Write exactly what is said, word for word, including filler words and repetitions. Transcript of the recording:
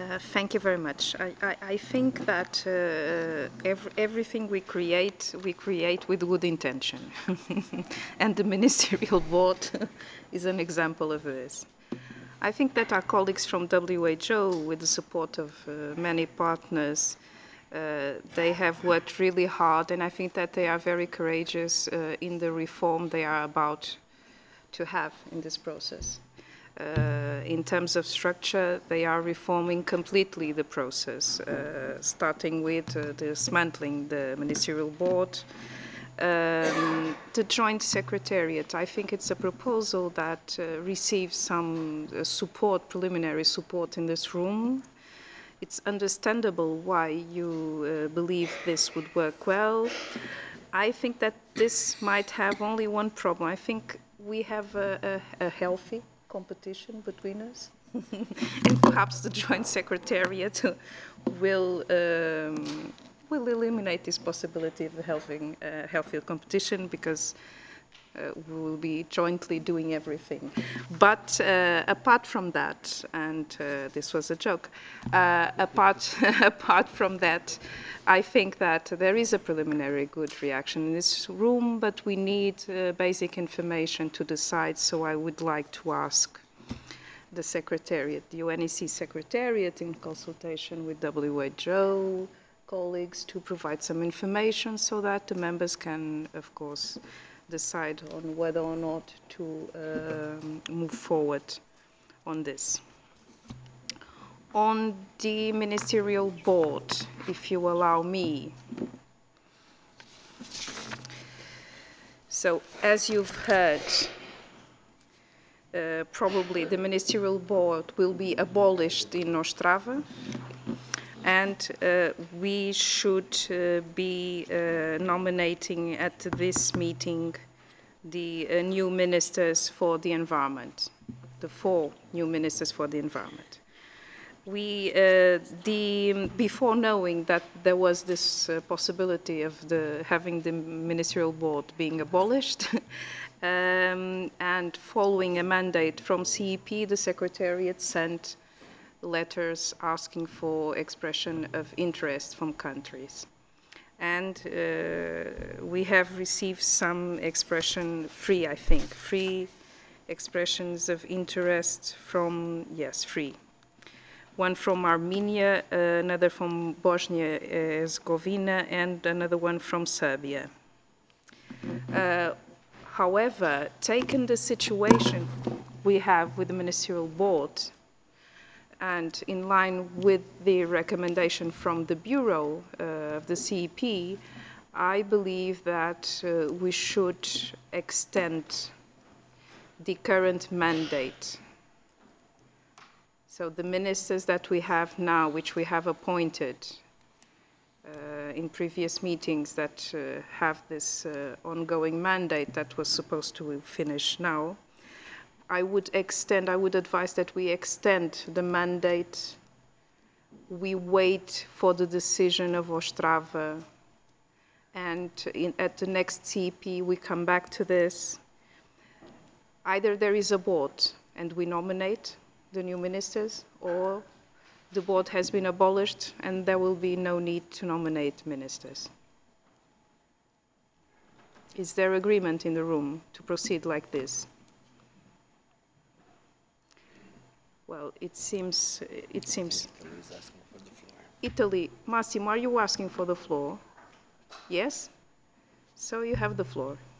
Uh, thank you very much. I, I, I think that uh, ev everything we create, we create with good intention. And the Ministerial Board is an example of this. I think that our colleagues from W H O, with the support of uh, many partners, uh, they have worked really hard, and I think that they are very courageous uh, in the reform they are about to have in this process. Uh, in terms of structure, they are reforming completely the process, uh, starting with uh, dismantling the ministerial board. Um, the joint secretariat, I think it's a proposal that uh, receives some uh, support, preliminary support in this room. It's understandable why you uh, believe this would work well. I think that this might have only one problem. I think we have a, a, a healthy competition between us. And perhaps the joint secretariat will um, will eliminate this possibility of having a healthy competition, because uh, we will be jointly doing everything. But uh, apart from that, and uh, this was a joke, uh, apart, apart from that, I think that there is a preliminary good reaction in this room, but we need uh, basic information to decide, so I would like to ask the Secretariat, the U N E C Secretariat, in consultation with W H O colleagues, to provide some information so that the members can, of course, decide on whether or not to um, move forward on this. On the Ministerial Board, if you allow me. So, as you've heard, Uh, probably the Ministerial Board will be abolished in Ostrava, and uh, we should uh, be uh, nominating at this meeting the uh, new ministers for the environment, the four new ministers for the environment. We, uh, the, before knowing that there was this uh, possibility of the, having the Ministerial Board being abolished, um, and following a mandate from C E P, the Secretariat sent letters asking for expression of interest from countries. And uh, we have received some expression, free, I think, free expressions of interest from, yes, free. One from Armenia, uh, another from Bosnia-Herzegovina, and another one from Serbia. Uh, however, taken the situation we have with the Ministerial Board, and in line with the recommendation from the Bureau uh, of the C E P, I believe that uh, we should extend the current mandate. So the ministers that we have now, which we have appointed uh, in previous meetings, that uh, have this uh, ongoing mandate that was supposed to finish now, I would extend, I would advise that we extend the mandate. We wait for the decision of Ostrava, and in, at the next C E P we come back to this. Either there is a board and we nominate the new ministers, or the board has been abolished and there will be no need to nominate ministers. Is there agreement in the room to proceed like this? Well, it seems, it seems. Italy is asking for the floor. Italy, Massimo, are you asking for the floor? Yes? So you have the floor.